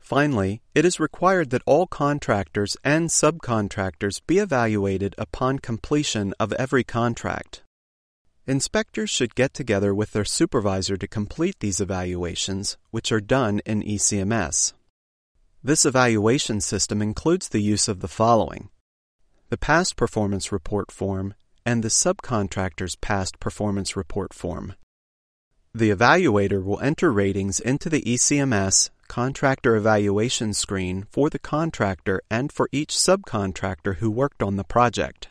Finally, it is required that all contractors and subcontractors be evaluated upon completion of every contract. Inspectors should get together with their supervisor to complete these evaluations, which are done in ECMS. This evaluation system includes the use of the following: the Past Performance Report form and the Subcontractor's Past Performance Report form. The evaluator will enter ratings into the ECMS Contractor Evaluation screen for the contractor and for each subcontractor who worked on the project.